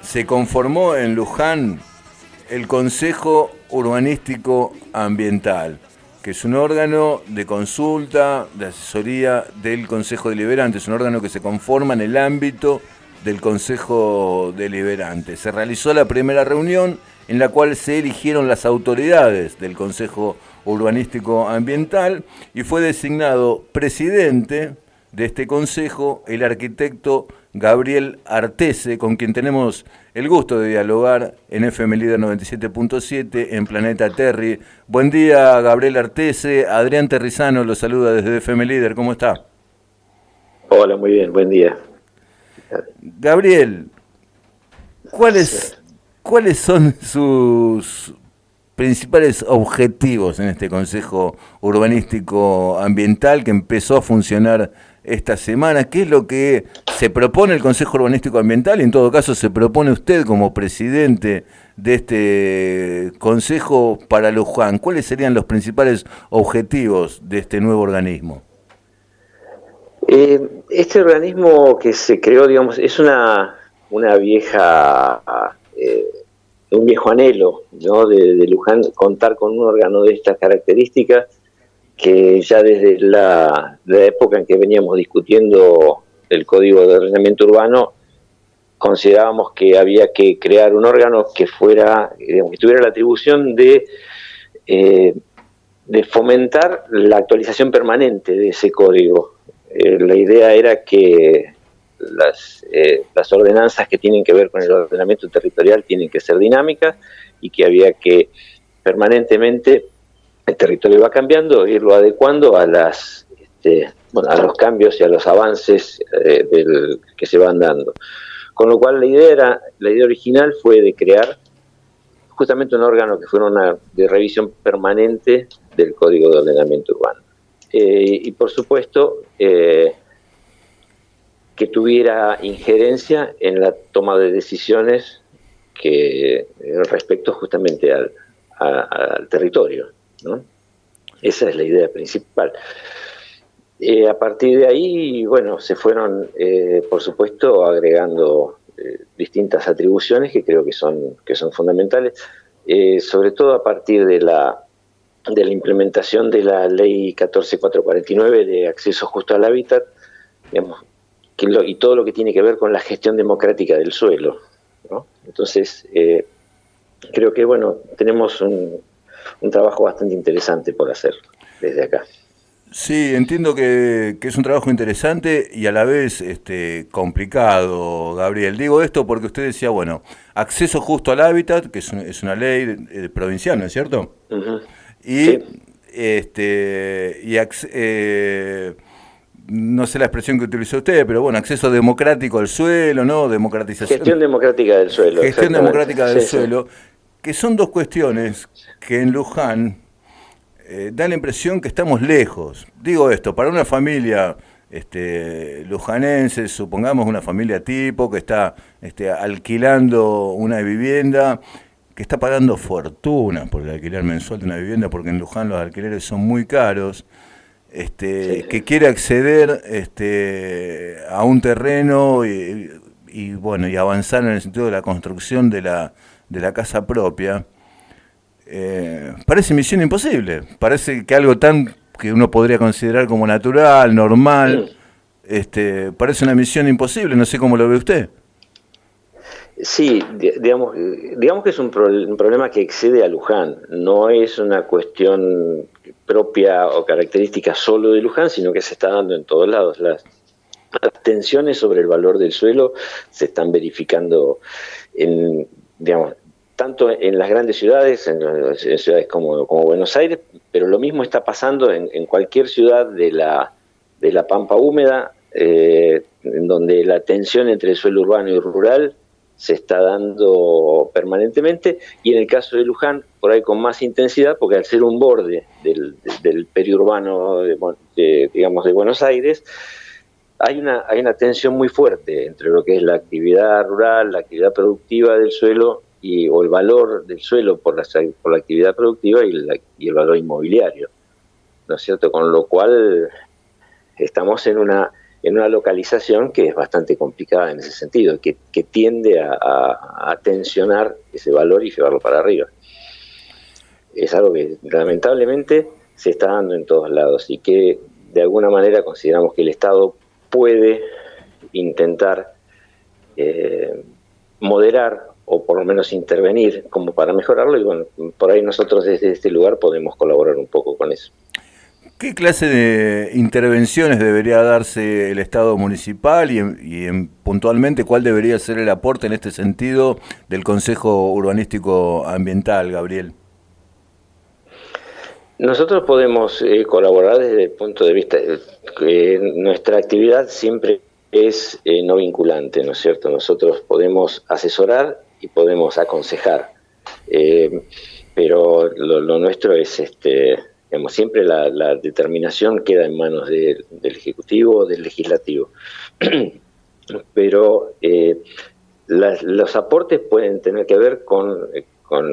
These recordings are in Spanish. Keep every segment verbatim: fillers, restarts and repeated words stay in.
se conformó en Luján el Consejo Urbanístico Ambiental, que es un órgano de consulta, de asesoría del Consejo Deliberante. Es un órgano que se conforma en el ámbito del Consejo Deliberante. Se realizó la primera reunión en la cual se eligieron las autoridades del Consejo Urbanístico Ambiental y fue designado presidente de este consejo el arquitecto Gabriel Artese, con quien tenemos el gusto de dialogar en F M Líder noventa y siete punto siete en Planeta Terry. Buen día, Gabriel Artese. Adrián Terrizano lo saluda desde F M Líder. ¿Cómo está? Hola, muy bien, buen día. Gabriel, ¿cuáles, ¿cuáles son sus principales objetivos en este Consejo Urbanístico Ambiental que empezó a funcionar esta semana? ¿Qué es lo que se propone el Consejo Urbanístico Ambiental y en todo caso se propone usted como presidente de este Consejo para Luján? ¿Cuáles serían los principales objetivos de este nuevo organismo? Eh, este organismo que se creó, digamos, es una, una vieja, eh, un viejo anhelo, ¿no? de, de Luján, contar con un órgano de estas características, que ya desde la, la época en que veníamos discutiendo el Código de Ordenamiento Urbano, considerábamos que había que crear un órgano que fuera, digamos, que tuviera la atribución de, eh, de fomentar la actualización permanente de ese código. Eh, la idea era que las, eh, las ordenanzas que tienen que ver con el ordenamiento territorial tienen que ser dinámicas y que había que permanentemente, el territorio va cambiando, irlo adecuando a las este, bueno, a los cambios y a los avances eh, del, que se van dando. Con lo cual la idea era, la idea original fue de crear justamente un órgano que fuera una de revisión permanente del Código de Ordenamiento Urbano. Eh, y por supuesto eh, que tuviera injerencia en la toma de decisiones que eh, respecto justamente al, a, al territorio, ¿no? Esa es la idea principal. Eh, a partir de ahí, bueno, se fueron, eh, por supuesto, agregando eh, distintas atribuciones que creo que son, que son fundamentales, eh, sobre todo a partir de la, de la implementación de la Ley catorce mil cuatrocientos cuarenta y nueve de acceso justo al hábitat, digamos, que lo, y todo lo que tiene que ver con la gestión democrática del suelo, ¿no? Entonces, eh, creo que, bueno, tenemos un, un trabajo bastante interesante por hacer desde acá. Sí, entiendo que, que es un trabajo interesante y a la vez este, complicado, Gabriel. Digo esto porque usted decía, bueno, acceso justo al hábitat, que es, un, es una ley eh, provincial, ¿no es cierto? Uh-huh. Y, sí. este, y eh, no sé la expresión que utilizó usted, pero bueno, acceso democrático al suelo, ¿no? Democratización. Gestión democrática del suelo. Gestión democrática del sí, suelo, sí. que son dos cuestiones que en Luján Eh, da la impresión que estamos lejos. Digo esto, para una familia este, lujanense, supongamos una familia tipo que está este, alquilando una vivienda, que está pagando fortunas por el alquiler mensual de una vivienda, porque en Luján los alquileres son muy caros, este, sí. que quiere acceder este, a un terreno y, y, bueno, y avanzar en el sentido de la construcción de la, de la casa propia. Eh, parece misión imposible, parece que algo tan que uno podría considerar como natural, normal, este, parece una misión imposible, no sé cómo lo ve usted. Sí, digamos, digamos que es un, pro, un problema que excede a Luján, no es una cuestión propia o característica solo de Luján, sino que se está dando en todos lados. Las, las tensiones sobre el valor del suelo se están verificando en, digamos, tanto en las grandes ciudades, en, en ciudades como, como Buenos Aires, pero lo mismo está pasando en, en cualquier ciudad de la, de la Pampa húmeda, eh, en donde la tensión entre el suelo urbano y rural se está dando permanentemente, y en el caso de Luján, por ahí con más intensidad, porque al ser un borde del, del periurbano, de, de, digamos, de Buenos Aires, hay una, hay una tensión muy fuerte entre lo que es la actividad rural, la actividad productiva del suelo, y, o el valor del suelo por la, por la actividad productiva y, la, y el valor inmobiliario, ¿no es cierto? Con lo cual estamos en una, en una localización que es bastante complicada en ese sentido, que, que tiende a, a, a tensionar ese valor y llevarlo para arriba. Es algo que lamentablemente se está dando en todos lados y que de alguna manera consideramos que el Estado puede intentar eh, moderar o por lo menos intervenir como para mejorarlo, y bueno, por ahí nosotros desde este lugar podemos colaborar un poco con eso. ¿Qué clase de intervenciones debería darse el Estado municipal y, en, y en, puntualmente cuál debería ser el aporte en este sentido del Consejo Urbanístico Ambiental, Gabriel? Nosotros podemos eh, colaborar desde el punto de vista que eh, nuestra actividad siempre es eh, no vinculante, ¿no es cierto? Nosotros podemos asesorar y podemos aconsejar, eh, pero lo, lo nuestro es, este, digamos, siempre la, la determinación queda en manos de, del Ejecutivo o del Legislativo. Pero eh, las, los aportes pueden tener que ver con... con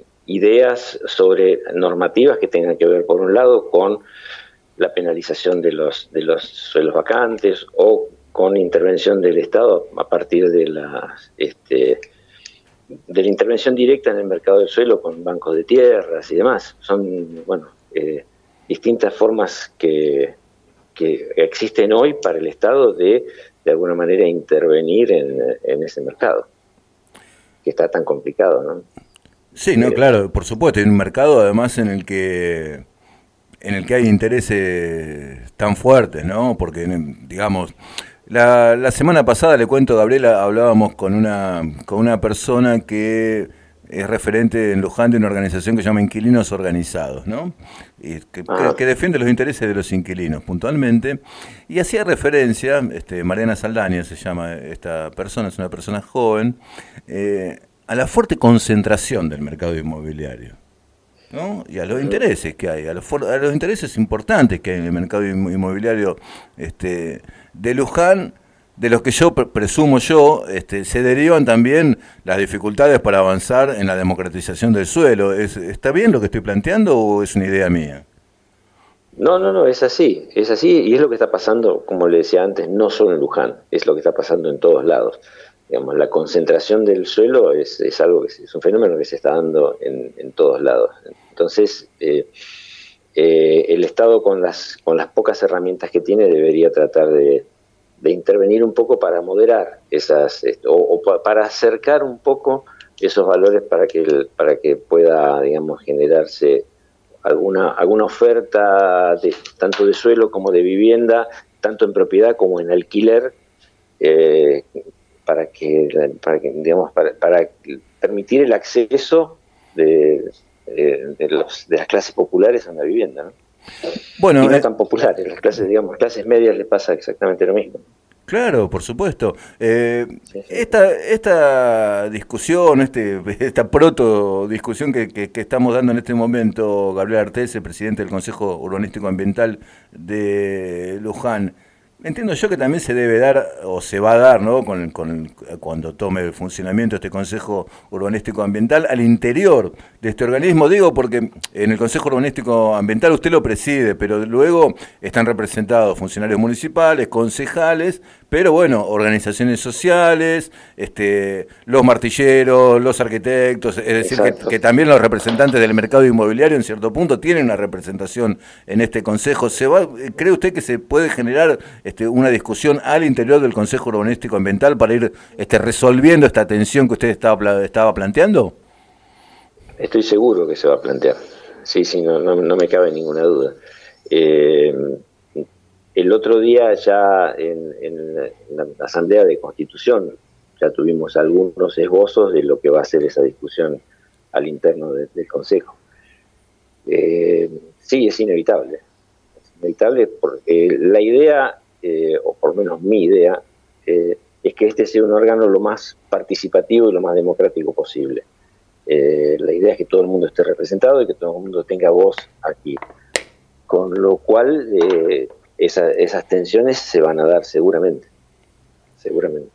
ideas sobre normativas que tengan que ver, por un lado, con la penalización de los, de los suelos vacantes o con intervención del Estado a partir de la, este, de la intervención directa en el mercado del suelo con bancos de tierras y demás. Son, bueno, eh, distintas formas que, que existen hoy para el Estado de, de alguna manera, intervenir en, en ese mercado, que está tan complicado, ¿no? Sí, no, claro, por supuesto, hay un mercado además en el que en el que hay intereses tan fuertes, ¿no? Porque, digamos, la, la semana pasada, le cuento, Gabriela, hablábamos con una con una persona que es referente en Luján de una organización que se llama Inquilinos Organizados, ¿no? Y que, que, que defiende los intereses de los inquilinos puntualmente, y hacía referencia, este, Mariana Saldaña se llama esta persona, es una persona joven, eh, a la fuerte concentración del mercado inmobiliario, ¿no? Y a los intereses que hay, a los, for a los intereses importantes que hay en el mercado inmobiliario este, de Luján, de los que yo presumo yo, este, se derivan también las dificultades para avanzar en la democratización del suelo. ¿Es, ¿Está bien lo que estoy planteando o es una idea mía? No, no, no, es así, es así, y es lo que está pasando, como le decía antes, no solo en Luján, es lo que está pasando en todos lados. Digamos, la concentración del suelo es, es algo que es un fenómeno que se está dando en, en todos lados. Entonces, eh, eh, el Estado con las con las pocas herramientas que tiene debería tratar de, de intervenir un poco para moderar esas o, o para acercar un poco esos valores para que el, para que pueda, digamos, generarse alguna alguna oferta de, tanto de suelo como de vivienda, tanto en propiedad como en alquiler. Eh, para que, para que digamos, para, para permitir el acceso de, de, de, los, de las clases populares a una vivienda, ¿no? Bueno, y no eh, tan populares, las clases, digamos, clases medias les pasa exactamente lo mismo. Claro, por supuesto. Eh, sí, sí. Esta, esta discusión, este, esta proto discusión que, que, que estamos dando en este momento, Gabriel Artese, presidente del Consejo Urbanístico Ambiental de Luján, entiendo yo que también se debe dar, o se va a dar, ¿no? Con, con, cuando tome funcionamiento este Consejo Urbanístico Ambiental, al interior de este organismo. Digo porque en el Consejo Urbanístico Ambiental usted lo preside, pero luego están representados funcionarios municipales, concejales, pero bueno, organizaciones sociales, este, los martilleros, los arquitectos, es decir, que, que también los representantes del mercado inmobiliario en cierto punto tienen una representación en este Consejo. ¿Se va, ¿Cree usted que se puede generar este, una discusión al interior del Consejo Urbanístico Ambiental para ir este, resolviendo esta tensión que usted estaba, estaba planteando? Estoy seguro que se va a plantear. Sí, sí, no, no, no me cabe ninguna duda. Eh, el otro día ya en, en la Asamblea de Constitución ya tuvimos algunos esbozos de lo que va a ser esa discusión al interno de, del Consejo. Eh, sí, es inevitable. Es inevitable porque la idea, eh, o por lo menos mi idea, eh, es que este sea un órgano lo más participativo y lo más democrático posible. Eh, la idea es que todo el mundo esté representado y que todo el mundo tenga voz aquí. Con lo cual, eh, esa, esas tensiones se van a dar seguramente. Seguramente.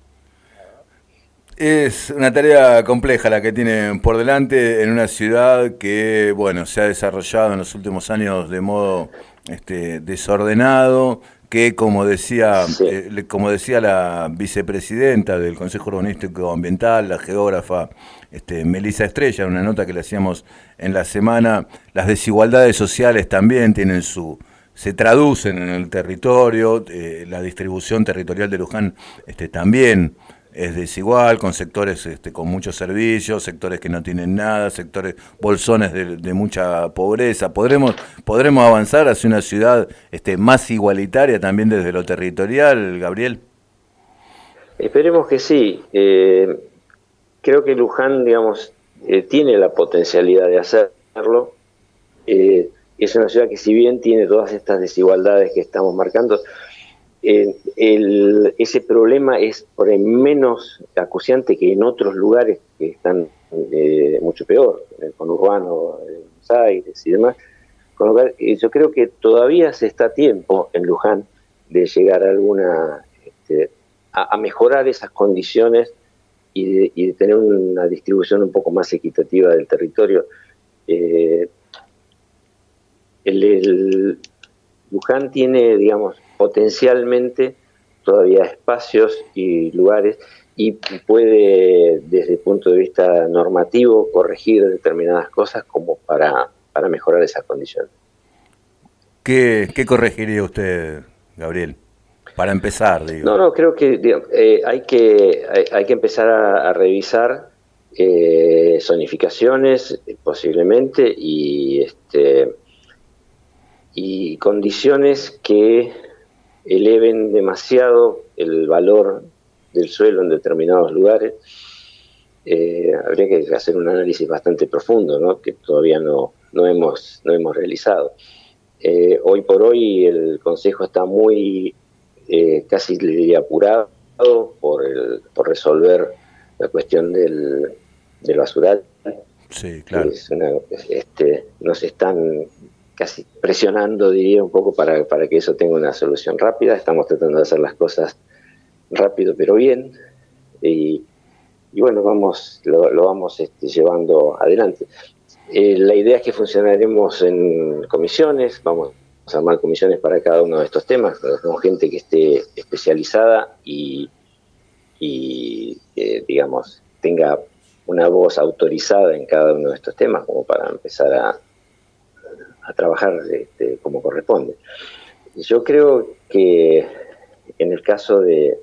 Es una tarea compleja la que tienen por delante en una ciudad que, bueno, se ha desarrollado en los últimos años de modo este, desordenado, que como decía, Sí. eh, como decía la vicepresidenta del Consejo Urbanístico Ambiental, la geógrafa este, Melissa Estrella, en una nota que le hacíamos en la semana, las desigualdades sociales también tienen su, se traducen en el territorio, eh, la distribución territorial de Luján este, también es desigual, con sectores este, con muchos servicios, sectores que no tienen nada, sectores bolsones de, de mucha pobreza. ¿Podremos, podremos avanzar hacia una ciudad este, más igualitaria también desde lo territorial, Gabriel? Esperemos que sí. Eh, creo que Luján, digamos, eh, tiene la potencialidad de hacerlo. Eh, es una ciudad que, si bien tiene todas estas desigualdades que estamos marcando, Eh, el, ese problema es por ahí menos acuciante que en otros lugares que están eh, mucho peor, en el conurbano, en Buenos Aires y demás. Con lo cual, eh, yo creo que todavía se está a tiempo en Luján de llegar a alguna, este, a, a mejorar esas condiciones y de, y de tener una distribución un poco más equitativa del territorio. Eh, el, el Luján tiene, digamos, potencialmente todavía espacios y lugares y puede, desde el punto de vista normativo, corregir determinadas cosas como para, para mejorar esas condiciones. ¿Qué, qué corregiría usted, Gabriel? Para empezar, digo. No, no, creo que digamos, eh, hay que hay, hay que empezar a, a revisar eh, zonificaciones posiblemente y este y condiciones que eleven demasiado el valor del suelo en determinados lugares. Eh, habría que hacer un análisis bastante profundo, ¿no? Que todavía no, no, hemos, no hemos realizado. Eh, hoy por hoy el Consejo está muy, eh, casi le diría apurado por, el, por resolver la cuestión del, del basural. Sí, claro. Es una, este, nos están casi presionando, diría, un poco para, para que eso tenga una solución rápida. Estamos tratando de hacer las cosas rápido pero bien y, y bueno, vamos lo, lo vamos este, llevando adelante. Eh, la idea es que funcionaremos en comisiones, vamos a armar comisiones para cada uno de estos temas, con gente que esté especializada y, y eh, digamos, tenga una voz autorizada en cada uno de estos temas, como para empezar a a trabajar este, como corresponde. Yo creo que en el caso de,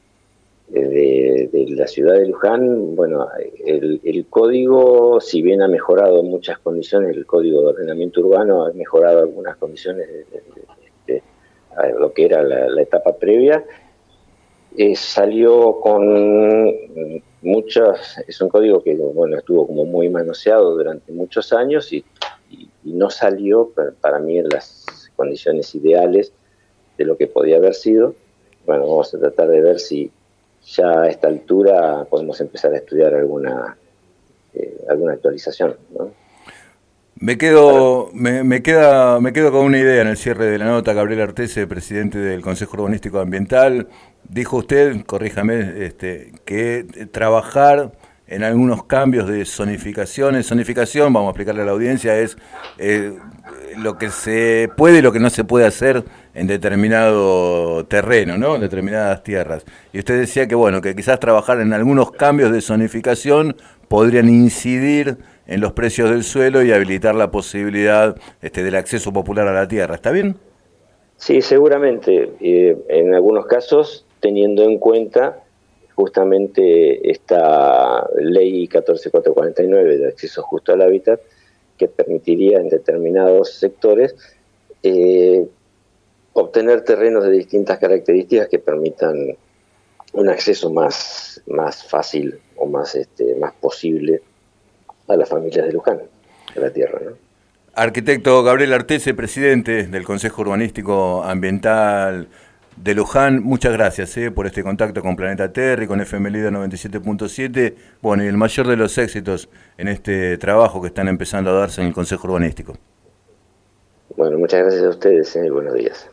de, de la ciudad de Luján, bueno, el, el código, si bien ha mejorado en muchas condiciones, el código de ordenamiento urbano ha mejorado algunas condiciones de, de, de, de a lo que era la, la etapa previa, eh, salió con muchas, es un código que bueno estuvo como muy manoseado durante muchos años y Y, y no salió para mí en las condiciones ideales de lo que podía haber sido. Bueno, vamos a tratar de ver si ya a esta altura podemos empezar a estudiar alguna eh, alguna actualización, ¿no? Me quedo, me, me, queda, me quedo con una idea en el cierre de la nota. Gabriel Artese, presidente del Consejo Urbanístico Ambiental, dijo usted, corríjame, este, que trabajar en algunos cambios de zonificaciones. Zonificación, vamos a explicarle a la audiencia, es eh, lo que se puede y lo que no se puede hacer en determinado terreno, ¿no? En determinadas tierras. Y usted decía que, bueno, que quizás trabajar en algunos cambios de zonificación podrían incidir en los precios del suelo y habilitar la posibilidad este, del acceso popular a la tierra. ¿Está bien? Sí, seguramente. Eh, en algunos casos, teniendo en cuenta justamente esta ley catorce mil cuatrocientos cuarenta y nueve de acceso justo al hábitat, que permitiría en determinados sectores eh, obtener terrenos de distintas características que permitan un acceso más, más fácil o más, este, más posible a las familias de Luján, a la tierra, ¿no? Arquitecto Gabriel Artese, presidente del Consejo Urbanístico Ambiental de Luján, muchas gracias eh, por este contacto con Planeta Terra, con F M Lida noventa y siete punto siete. Bueno, y el mayor de los éxitos en este trabajo que están empezando a darse en el Consejo Urbanístico. Bueno, muchas gracias a ustedes eh, y buenos días.